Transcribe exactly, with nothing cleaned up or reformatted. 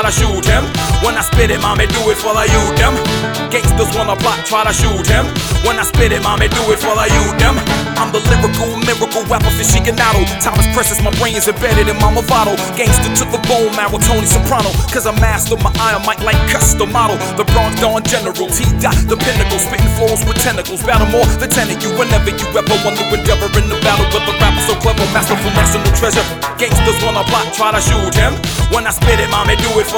try to shoot him. When I spit it, mommy, do it for the youth, them. Gangsters wanna plot, try to shoot him. When I spit it, mommy, do it for the youth, them. I'm the lyrical, miracle rapper, aficionado. Time is precious, my brain's embedded in my Movado. Gangster to the bone marrow, Tony Soprano. Cause I master my iron mic like custom model. The Bronx Dawn General, T-Dot, the pinnacle. Spitting floors with tentacles, battle more than ten of you. Whenever you ever want to endeavor in the battle with the rapper so clever, masterful national treasure. Gangsters wanna plot, try to shoot him. When I spit it, mommy, do it for